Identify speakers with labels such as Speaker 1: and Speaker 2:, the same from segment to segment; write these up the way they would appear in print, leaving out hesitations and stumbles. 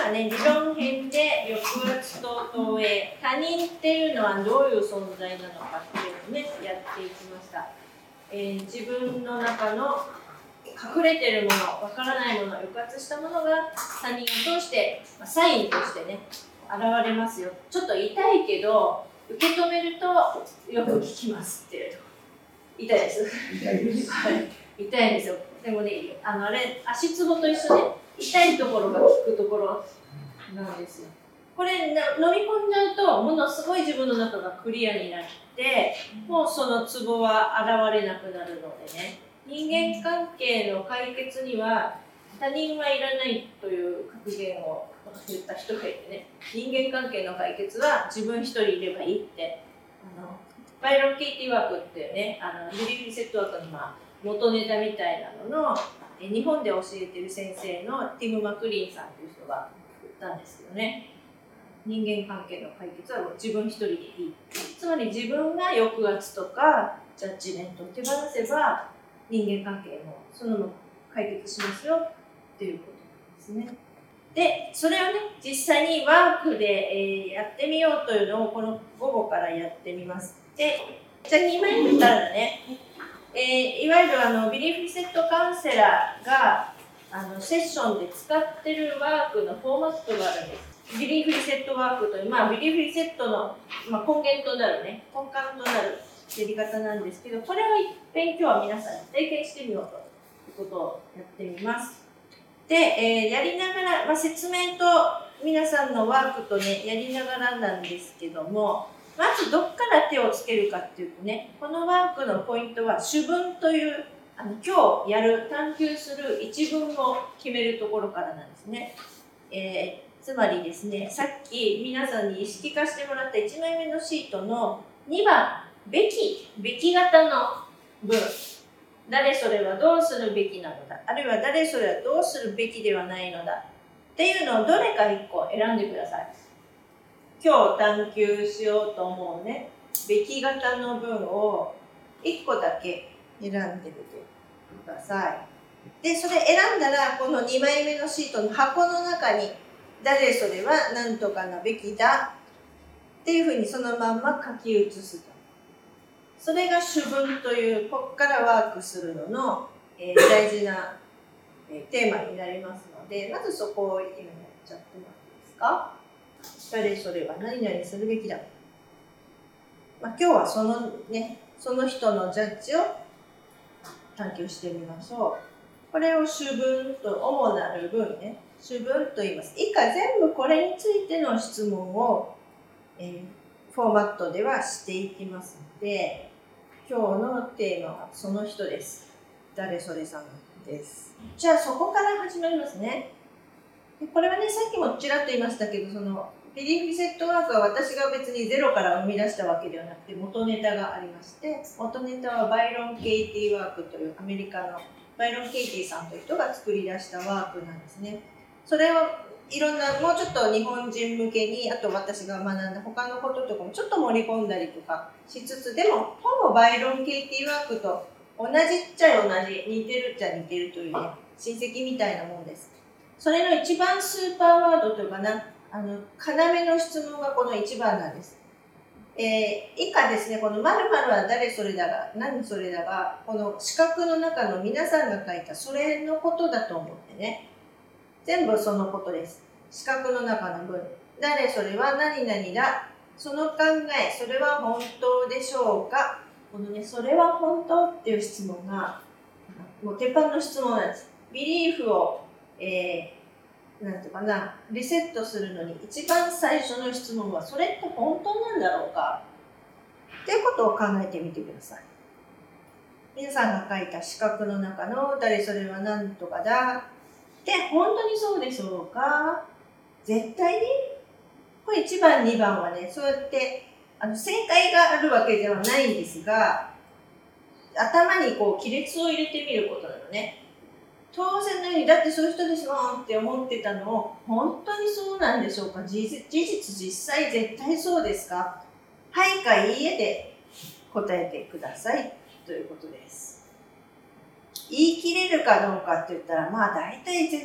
Speaker 1: はね、理論編で抑圧と投影、他人っていうのはどういう存在なのかっていうのをね、やっていきました。自分の中の隠れてるもの、わからないもの、抑圧したものが他人を通して、サインとしてね、現れますよ。ちょっと痛いけど、受け止めるとよく効きますっていう。痛いです。
Speaker 2: 痛いです。
Speaker 1: はい。痛いんですよ。でもね、あれ、足つぼと一緒で、痛いところが効くところなんですよ。これ飲み込んじゃうと、ものすごい自分の中がクリアになって、もうそのツボは現れなくなるのでね、人間関係の解決には他人はいらないという格言を言った人がいてね、人間関係の解決は自分一人いればいいって、バイロン・ケイティワークっていうね、ビリー・リセットワークの元ネタみたいなのの、日本で教えてる先生のティム・マクリーンさんという人が言ったんですけどね、人間関係の解決は自分一人でいい。つまり自分が抑圧とかジャッジメントを手放せば人間関係もそのまま解決しますよっていうことなんですね。で、それをね、実際にワークで、やってみようというのをこの午後からやってみます。で、じゃあ2枚目からだね。いわゆるビリーフリセットカウンセラーがセッションで使ってるワークのフォーマットがあるんです。ビリーフリセットワークという、ビリーフリセットの、根源となるね、根幹となるやり方なんですけど、これを一遍今日は皆さんに体験してみようということをやってみます。で、やりながら、説明と皆さんのワークとね、やりながらなんですけども、まずどっから手をつけるかっていうとね、このワークのポイントは主文という今日やる探求する一文を決めるところからなんですね。つまりですね、さっき皆さんに意識化してもらった1枚目のシートの2番、べき型の文。誰それはどうするべきなのだ、あるいは誰それはどうするべきではないのだっていうのをどれか1個選んでください。今日探求しようと思うね、べき型の文を1個だけ選んでみてください。で、それ選んだら、この2枚目のシートの箱の中に、誰それは何とかなべきだっていうふうにそのまんま書き写すと。それが主文という、ここからワークするのの、大事な、テーマになりますので、まずそこを今やっちゃってもらっていいですか。誰それは何々するべきだ。今日はその人のジャッジを探求してみましょう。これを主文と主なる文ね、主文と言います。以下全部これについての質問を、フォーマットではしていきますので、今日のテーマはその人です。誰それさんです。じゃあそこから始まりますね。これはね、さっきもちらっと言いましたけど、そのビリー・リセットワークは私が別にゼロから生み出したわけではなくて元ネタがありまして、元ネタはバイロン・ケイティワークというアメリカのバイロン・ケイティさんという人が作り出したワークなんですね。それをいろんな、もうちょっと日本人向けに、あと私が学んだ他のこととかもちょっと盛り込んだりとかしつつ、でもほぼバイロン・ケイティワークと同じっちゃ同じ、似てるっちゃ似てるというね、親戚みたいなもんです。それの一番スーパーワードというかな、要の質問がこの1番なんです。以下ですね、この〇〇は誰それだが、何それだが、この四角の中の皆さんが書いたそれのことだと思ってね。全部そのことです。四角の中の文。誰それは何々だ。その考え、それは本当でしょうか。このね、それは本当っていう質問が、もう鉄板の質問なんです。ビリーフを、なんていうかな、リセットするのに一番最初の質問は、それって本当なんだろうかっていうことを考えてみてください。皆さんが書いた四角の中の誰それは何とかだって本当にそうでしょうか。絶対にこれ1番2番はね、そうやって正解があるわけではないんですが、頭にこう亀裂を入れてみることなのね。当然のように、だってそういう人ですもんって思ってたのを、本当にそうなんでしょうか。事実実際絶対そうですか。はいかいいえで答えてくださいということです。言い切れるかどうかって言ったら、大体絶対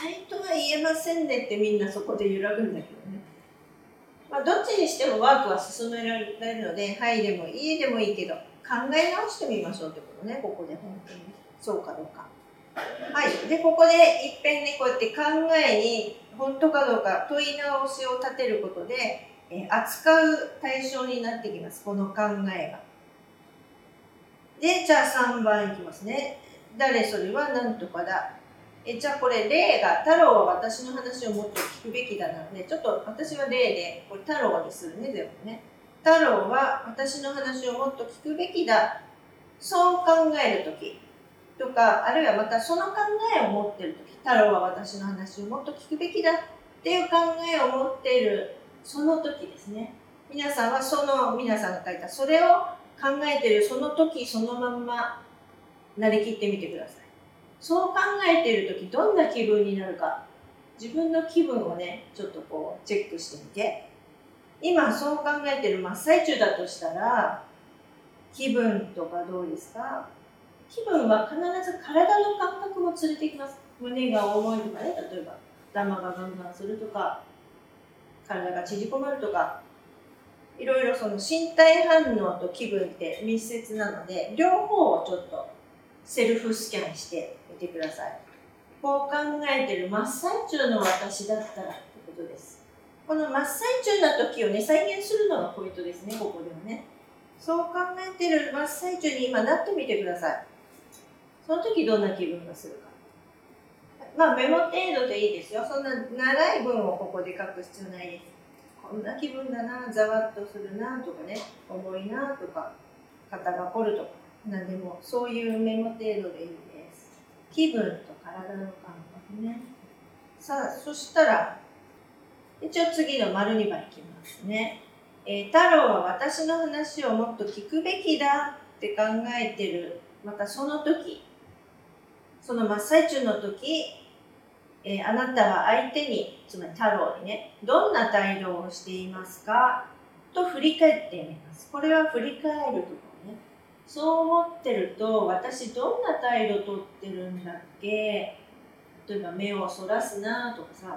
Speaker 1: 対とは言えませんねってみんなそこで揺らぐんだけどね。どっちにしてもワークは進められるので、はいでもいいでもいいけど、考え直してみましょうってことね、ここで本当に。そうかどうか。はい。で、ここでいっぺんね、こうやって考えに、本当かどうか問い直しを立てることで、扱う対象になってきます、この考えが。で、じゃあ3番いきますね。誰それは何とかだ。じゃあこれ例が太郎は私の話をもっと聞くべきだなので、ちょっと私は例でこれ太郎にするね、全部ね。太郎は私の話をもっと聞くべきだ。そう考えるときとか、あるいはまたその考えを持っているとき、太郎は私の話をもっと聞くべきだっていう考えを持っているその時ですね。皆さんは皆さんが書いたそれを考えているその時そのまんまなりきってみてください。そう考えているときどんな気分になるか、自分の気分をね、ちょっとこうチェックしてみて。今そう考えている真っ最中だとしたら、気分とかどうですか？気分は必ず体の感覚も連れてきます。胸が重いとかね、例えば頭がガンガンするとか、体が縮こまるとか、いろいろその身体反応と気分って密接なので、両方をちょっとセルフスキャンしてみてください。こう考えてる真っ最中の私だったらってことです。この真っ最中な時をね、再現するのがポイントですね、ここではね。そう考えてる真っ最中に今なってみてください。その時どんな気分がするか。メモ程度でいいですよ。そんな長い文をここで書く必要ないです。こんな気分だな、ざわっとするなとかね、重いなとか、肩が凝るとか、何でもそういうメモ程度でいいです。気分と体の感覚ね。さあ、そしたら、一応次の丸2番いきますね。太郎は私の話をもっと聞くべきだって考えてる。またその時、その真っ最中の時、あなたは相手に、つまり太郎にね、どんな態度をしていますかと振り返ってみます。これは振り返るとかね。そう思ってると、私どんな態度とってるんだっけ？例えば目をそらすなとかさ、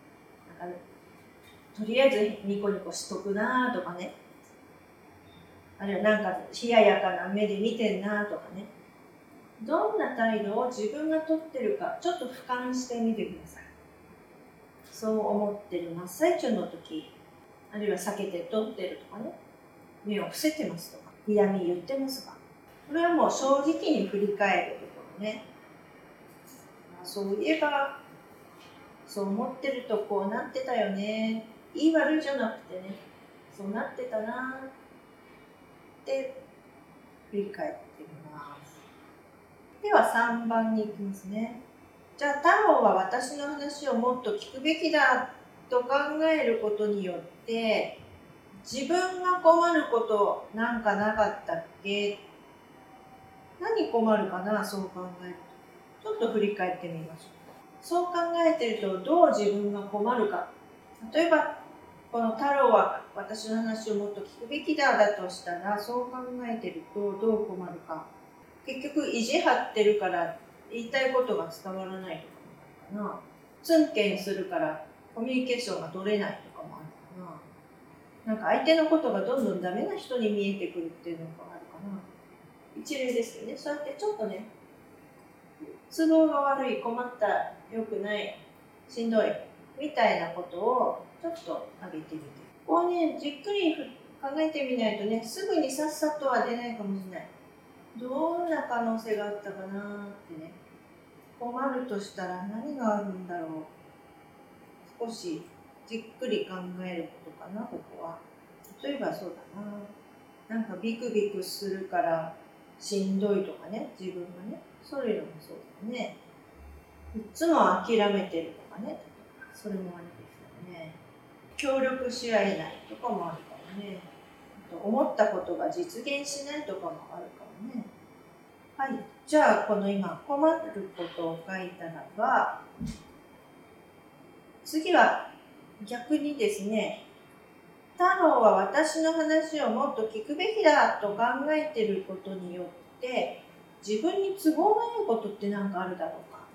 Speaker 1: とりあえずニコニコしとくなとかね。あるいは冷ややかな目で見てんなとかね。どんな態度を自分がとってるか、ちょっと俯瞰してみてください。そう思ってる真っ最中の時、あるいは避けてとってるとかね、目を伏せてますとか、嫌味言ってますか。これはもう正直に振り返るところね。そういえば、そう思ってるとこうなってたよね。いい悪いじゃなくてね、そうなってたなって振り返ってみます。では3番に行きますね。じゃあ太郎は私の話をもっと聞くべきだと考えることによって自分が困ることなんかなかったっけ？何困るかな？そう考えると。ちょっと振り返ってみましょう。そう考えてるとどう自分が困るか。例えばこの太郎は私の話をもっと聞くべきだとしたら、そう考えてるとどう困るか。結局意地張ってるから言いたいことが伝わらないとかな。ツンケンするからコミュニケーションが取れないとかもあるかな。相手のことがどんどんダメな人に見えてくるっていうのがあるかな。一例ですよね。そうやってちょっとね、都合が悪い、困った、良くない、しんどいみたいなことをちょっと挙げてみて。ここはね、じっくり考えてみないとね、すぐにさっさとは出ないかもしれない。どんな可能性があったかなってね。困るとしたら何があるんだろう。少しじっくり考えることかな、ここは。例えばそうだな。ビクビクするからしんどいとかね、自分がね。そういうのもそうだね。いつも諦めてるとかね。それもありですよね。協力し合えないとかもあるかもね。思ったことが実現しないとかもあるかもね。はい。じゃあ、この今、困ることを書いたらば、次は逆にですね、太郎は私の話をもっと聞くべきだと考えていることによって、自分に都合のいいことって何かあるだろうか。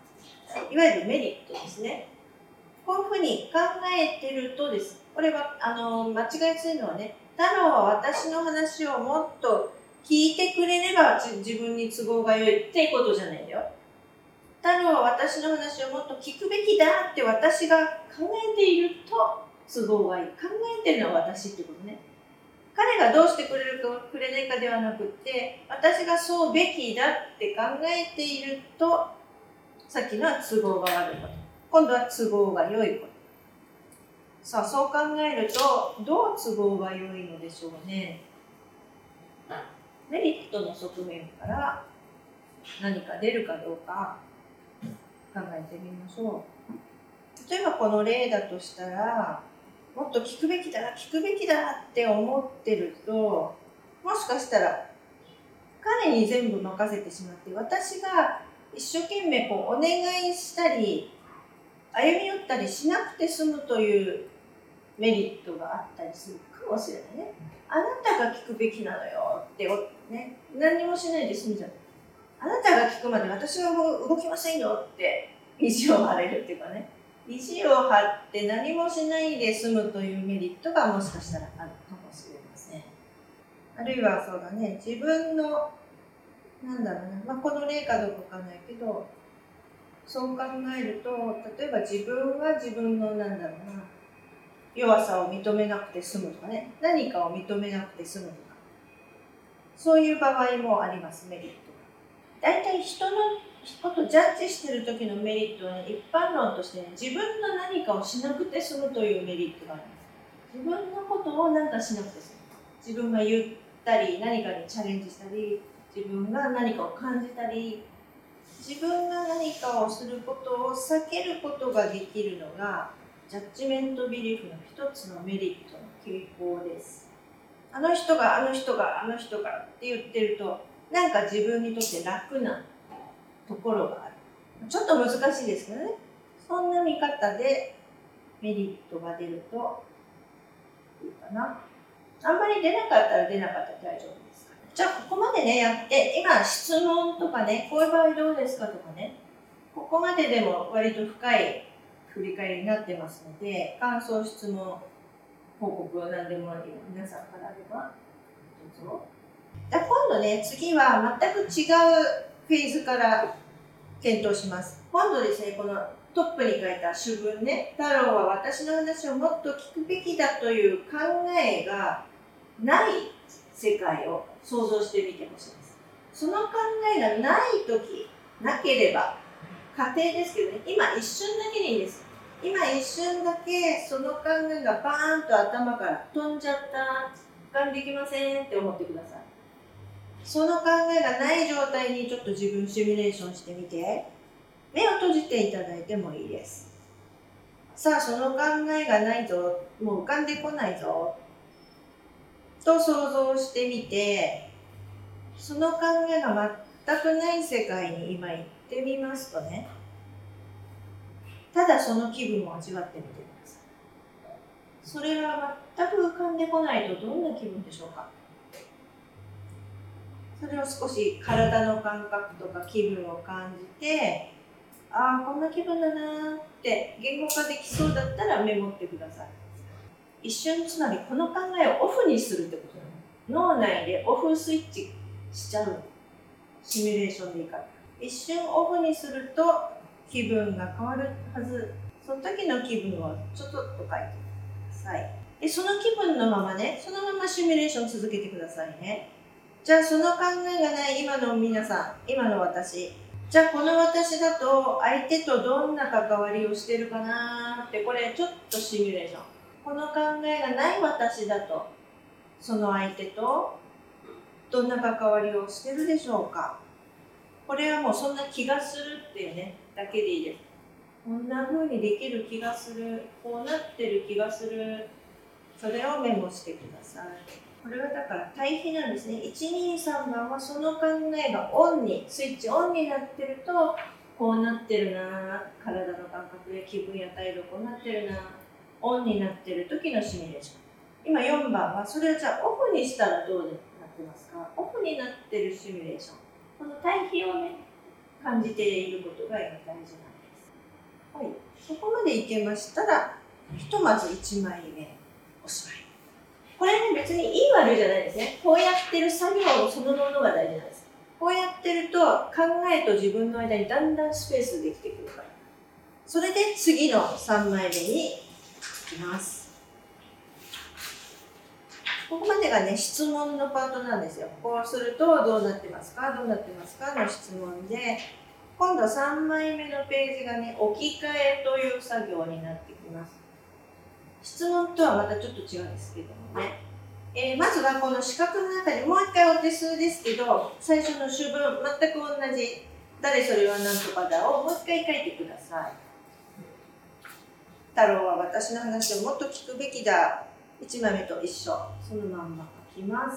Speaker 1: いわゆるメリットですね。こういうふうに考えてるとです。これは間違いやすいのはね、太郎は私の話をもっと聞いてくれれば自分に都合が良いっていうことじゃないんだよ。太郎は私の話をもっと聞くべきだって私が考えていると都合がいい。考えてるのは私ってことね。彼がどうしてくれるかくれないかではなくって、私がそうべきだって考えていると、さっきのは都合が悪いこと。今度は都合が良いこと。さあ、そう考えると、どう都合が良いのでしょうね。メリットの側面から何か出るかどうか考えてみましょう。例えばこの例だとしたら、もっと聞くべきだって思ってると、もしかしたら彼に全部任せてしまって、私が一生懸命お願いしたり歩み寄ったりしなくて済むというメリットがあったりするかもしれないね。あなたが聞くべきなのよってね、何もしないで済むじゃない。あなたが聞くまで私は動きませんよって意地を張れるっていうかね、意地を張って何もしないで済むというメリットがもしかしたらあるかもしれません。あるいはそうだね、自分のこの例かどうかわかんないけど、そう考えると、例えば自分は自分の弱さを認めなくて済むとかね、何かを認めなくて済むとか、そういう場合もあります、メリットが。大体人のことをジャッジしてる時のメリットは、ね、一般論として、ね、自分の何かをしなくて済むというメリットがあります。自分のことを何かしなくて済む。自分が言ったり、何かにチャレンジしたり、自分が何かを感じたり、自分が何かをすることを避けることができるのが、ジャッジメントビリーフの一つのメリットの傾向です。あの人がって言ってると、なんか自分にとって楽なところがある。ちょっと難しいですけどね。そんな見方でメリットが出るといいかな。あんまり出なかったら出なかったら大丈夫です。じゃあここまでねやって、今質問とかね、こういう場合どうですかとかね、ここまででも割と深い振り返りになってますので、感想、質問、報告は何でも皆さんからあればどうぞ。じゃあ今度ね、次は全く違うフェーズから検討します。今度ですね、このトップに書いた主文ね、太郎は私の話をもっと聞くべきだという考えがない世界を想像してみてほしいです。その考えがないとき、なければ、仮定ですけどね、今一瞬だけでいいんです。今一瞬だけその考えがバーンと頭から飛んじゃった、俯瞰できませんって思ってください。その考えがない状態にちょっと自分シミュレーションしてみて、目を閉じていただいてもいいです。さあ、その考えがないぞ、もう浮かんでこないぞと想像してみて、その考えが全くない世界に今行ってみますとね、ただその気分を味わってみてください。それが全く浮かんでこないとどんな気分でしょうか。それを少し体の感覚とか気分を感じて、ああ、こんな気分だなーって言語化できそうだったらメモってください。一瞬、つまりこの考えをオフにするってことなの。脳内でオフスイッチしちゃうの。シミュレーションでいいから。一瞬オフにすると気分が変わるはず。その時の気分をちょっと書いてください。で、その気分のままね、そのままシミュレーション続けてくださいね。じゃあその考えがない今の皆さん、今の私。じゃあこの私だと相手とどんな関わりをしてるかなって、これちょっとシミュレーション。この考えがない私だと、その相手とどんな関わりをしてるでしょうか。これはもうそんな気がするっていうね、だけでいいです。こんな風にできる気がする、こうなってる気がする、それをメモしてください。これはだから対比なんですね。1、2、3番はその考えがオンに、スイッチオンになってると、こうなってるな、体の感覚や気分や態度こうなってるな、オンになってる時のシミュレーション。今4番は、それをじゃあオフにしたらどうなってますか。オフになってるシミュレーション。この対比をね、感じていることが今大事なんです。
Speaker 2: はい、そこまでいけましたら、ひとまず1枚目おしまい。これね、別にいい悪いじゃないですね。こうやってる作業そのものが大事なんです。こうやってると考えと自分の間にだんだんスペースできてくるから。それで次の3枚目に行きます。ここまでがね、質問のパートなんですよ。こうするとどうなってますか、どうなってますかの質問で、今度3枚目のページがね、置き換えという作業になってきます。質問とはまたちょっと違うんですけどもね。まずはこの四角の中にもう一回お手数ですけど、最初の主文、全く同じ、誰それは何とかだをもう一回書いてください。太郎は私の話をもっと聞くべきだ。1枚目と一緒。そのまんま書きます。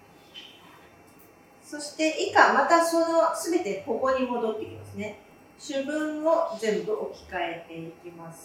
Speaker 2: そして以下、またその全てここに戻ってきますね。主文を全部置き換えていきます。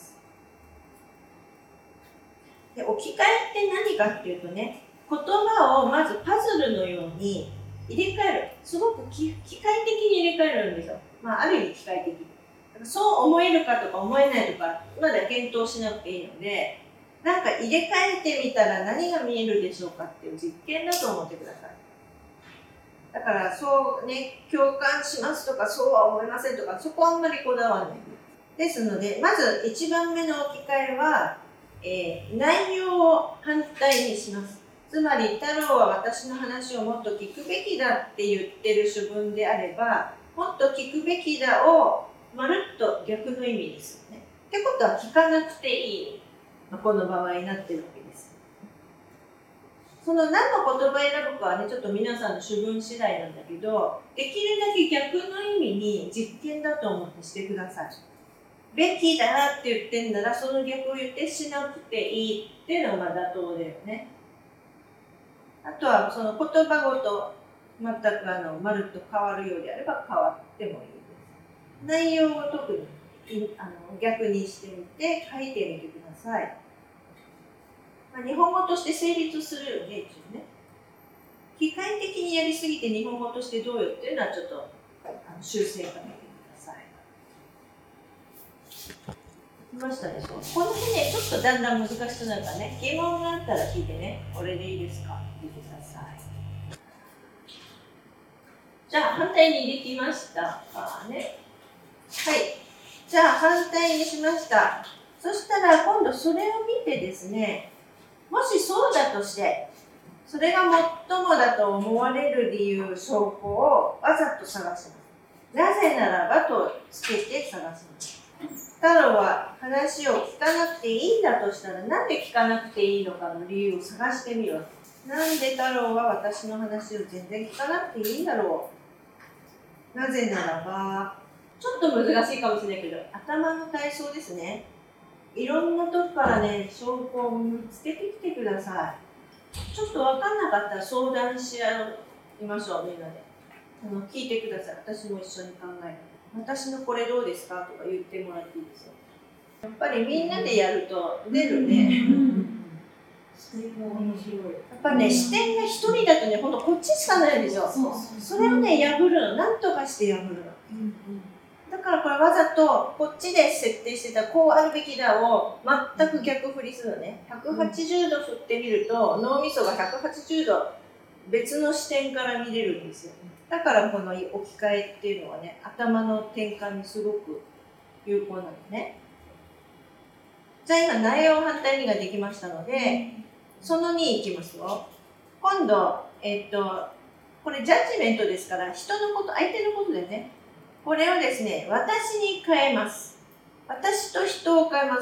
Speaker 2: で、置き換えって何かっていうとね、言葉をまずパズルのように入れ替える。すごく機械的に入れ替えるんですよ。まあ、ある意味機械的。だからそう思えるかとか思えないとか、まだ検討しなくていいので、なんか入れ替えてみたら何が見えるでしょうかっていう実験だと思ってください。だからそうね、共感しますとかそうは思いませんとか、そこはあんまりこだわらない。ですので、まず1番目の置き換えは、内容を反対にします。つまり、太郎は私の話をもっと聞くべきだって言ってる主文であれば、もっと聞くべきだをまるっと逆の意味にするね。ってことは聞かなくていい、この場合になってるわけです。その何の言葉選ぶかはね、ちょっと皆さんの主文次第なんだけど、できるだけ逆の意味に実験だと思ってしてください。べきだって言ってんなら、その逆を言ってしなくていいっていうのが妥当だよね。あとはその言葉ごと全くまるっと変わるようであれば変わってもいいです。内容を特に逆にしてみて書いてみてください。まあ、日本語として成立するよね、一応ね。機械的にやりすぎて日本語としてどうよっていうのはちょっと修正かけてください。いましたでしょ。この辺ね、ちょっとだんだん難しくなるからね、疑問があったら聞いてね、これでいいですか聞いてください。じゃあ反対に入れてみましたかね。はい。じゃあ反対にしました。そしたら今度それを見てですね、もしそうだとして、それが最もだと思われる理由、証拠をわざと探します。なぜならばとつけて探します。太郎は話を聞かなくていいんだとしたら、なんで聞かなくていいのかの理由を探してみる。なんで太郎は私の話を全然聞かなくていいんだろう。なぜならば、ちょっと難しいかもしれないけど、頭の体操ですね。いろんなとこからね、証拠を見つけてきてください。ちょっと分かんなかったら相談し合いましょう、みんなで。聞いてください。私も一緒に考える。私のこれどうですかとか言ってもらっていいですよ。やっぱりみんなでやると出るね。やっぱね、視点が一人だとね、ほんとこっちしかないんですよ。それをね、破るの。なんとかして破るの。だからこれわざとこっちで設定してたこうあるべきだを全く逆振りするのね。180度振ってみると脳みそが180度別の視点から見れるんですよ。だからこの置き換えっていうのはね、頭の転換にすごく有効なのね。じゃあ今内容反対にができましたので、その2いきますよ。今度、これジャッジメントですから、人のこと、相手のことでね、これをですね、私に変えます。私と人を変えます。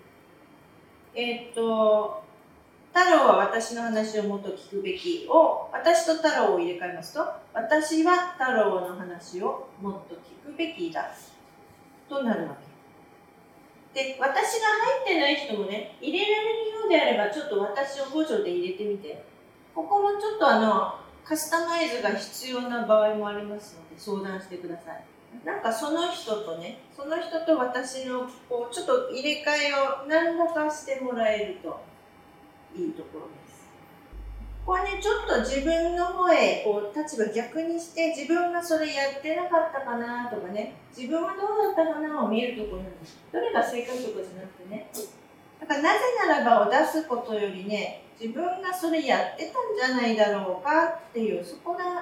Speaker 2: 太郎は私の話をもっと聞くべきを、私と太郎を入れ替えますと、私は太郎の話をもっと聞くべきだとなるわけ。で、私が入ってない人もね、入れられるようであれば、ちょっと私を補助で入れてみて。ここもちょっとカスタマイズが必要な場合もありますので、相談してください。なんかその人とね、その人と私のこうちょっと入れ替えを何らかしてもらえるといいところです。 ここはね、ちょっと自分の方へこう立場逆にして、自分がそれやってなかったかなとかね、自分はどうだったかなを見るところなんです。どれが正解とかじゃなくてね。だからなぜならばを出すことよりね、自分がそれやってたんじゃないだろうかっていう、そこが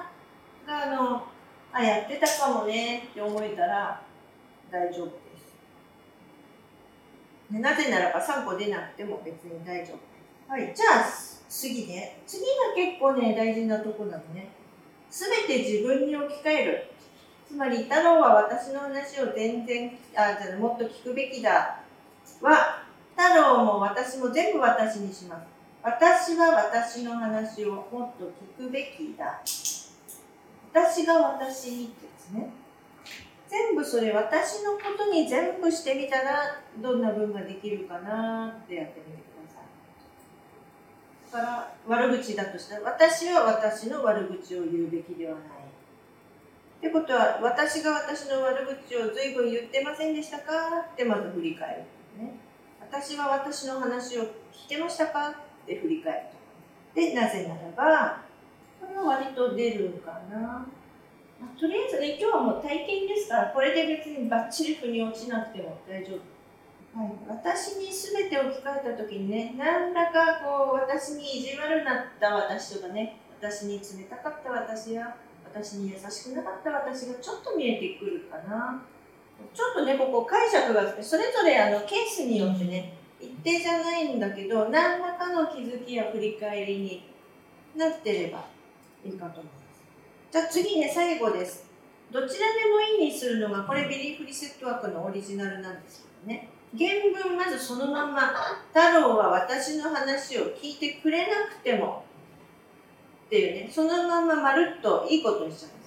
Speaker 2: やってたかもねって思えたら大丈夫です。なぜならば3個出なくても別に大丈夫です。はい、じゃあ次ね。次が結構ね、大事なとこなのね。すべて自分に置き換える。つまり、太郎は私の話をもっと聞くべきだ。は、太郎も私も全部私にします。私は私の話をもっと聞くべきだ。私が私にってですね。全部それ私のことに全部してみたらどんな文ができるかなってやってみてください。だから悪口だとしたら私は私の悪口を言うべきではない。ってことは私が私の悪口を随分言ってませんでしたかってまず振り返る、ね。私は私の話を聞いてましたかって振り返ると。で、なぜならばこれは割と出るかな。とりあえずね、今日はもう体験ですから、これで別にバッチリ腑に落ちなくても大丈夫。はい、私に全て置き換えた時にね、何らかこう、私に意地悪なった私とかね、私に冷たかった私や、私に優しくなかった私がちょっと見えてくるかな。ちょっとね、ここ解釈があって、それぞれケースによってね、一定じゃないんだけど、何らかの気づきや振り返りになってればいいかと思います。じゃあ次ね、最後です。どちらでもいいにするのが、これビリー・フリセットワークのオリジナルなんですけどね。原文まずそのまま、太郎は私の話を聞いてくれなくてもっていうね、そのまままるっといいことにしちゃうんです。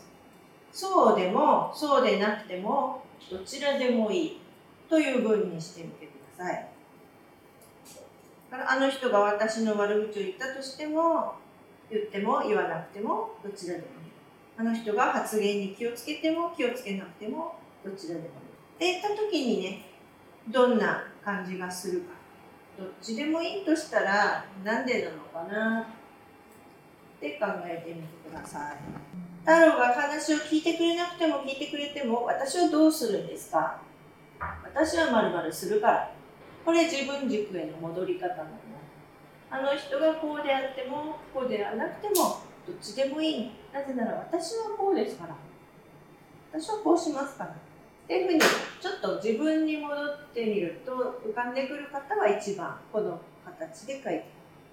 Speaker 2: そうでも、そうでなくても、どちらでもいいという文にしてみてください。だからあの人が私の悪口を言ったとしても、言っても言わなくてもどちらでもいい。あの人が発言に気をつけても気をつけなくてもどちらでもいい。って言った時にね、どんな感じがするか。どっちでもいいとしたらなんでなのかなって考えてみてください。太郎が話を聞いてくれなくても聞いてくれても私はどうするんですか？私は〇〇するから。これ自分軸への戻り方なの。あの人がこうであってもこうではなくてもどっちでもいい。なぜなら私はこうですから。私はこうしますから。っていうふうにちょっと自分に戻ってみると浮かんでくる方は1番この形で書いて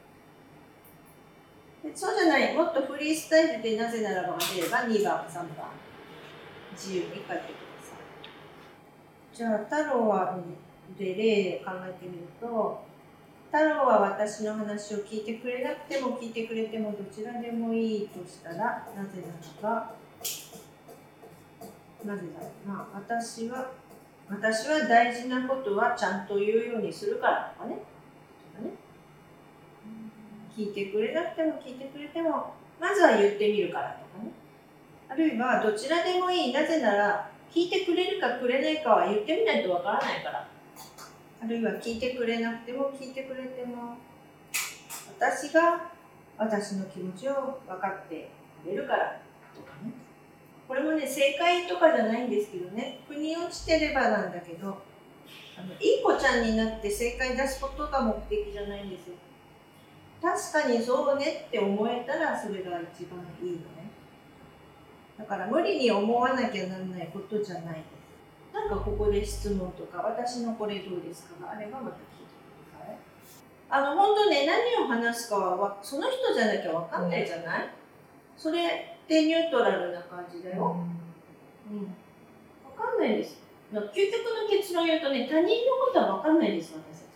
Speaker 2: でそうじゃない、もっとフリースタイルでなぜならばが出れば2番、3番自由に書いてください。じゃあ太郎はで例考えてみると、太郎は私の話を聞いてくれなくても聞いてくれてもどちらでもいいとしたら、なぜならば、なぜだろうな、私は大事なことはちゃんと言うようにするからとかね。聞いてくれなくても聞いてくれても、まずは言ってみるからとかね。あるいはどちらでもいい、なぜなら聞いてくれるかくれないかは言ってみないとわからないから。あるいは聞いてくれなくても聞いてくれても、私が私の気持ちを分かってくれるからとかね。これもね、正解とかじゃないんですけどね、腑に落ちてればなんだけど、いい子ちゃんになって正解出すことが目的じゃないんですよ。確かにそうねって思えたらそれが一番いいのね。だから無理に思わなきゃならないことじゃないです。なんかここで質問とか、私のこれどうですかがあればまた聞いてください。本当ね、何を話すかはその人じゃなきゃ分かんないじゃない？それってニュートラルな感じだよ。分かんないです。究極の結論を言うとね、他人のことは分かんないです、私たち。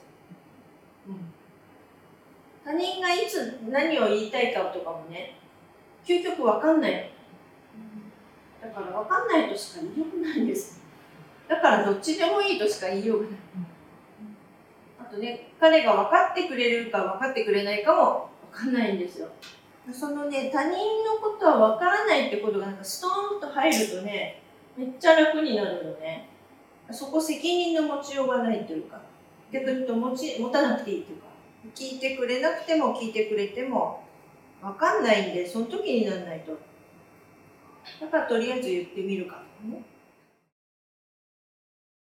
Speaker 2: 他人がいつ何を言いたいかとかもね、究極分かんない。だから分かんないとしか言いようがないんです。だからどっちでもいいとしか言いようがない。あとね、彼が分かってくれるか分かってくれないかも分かんないんですよ。そのね、他人のことは分からないってことがなんかストーンと入るとね、めっちゃ楽になるのね。そこ責任の持ちようがないというか、逆に言うと持たなくていいというか、聞いてくれなくても聞いてくれてもわかんないんで、その時にならないと。だからとりあえず言ってみるかとかね。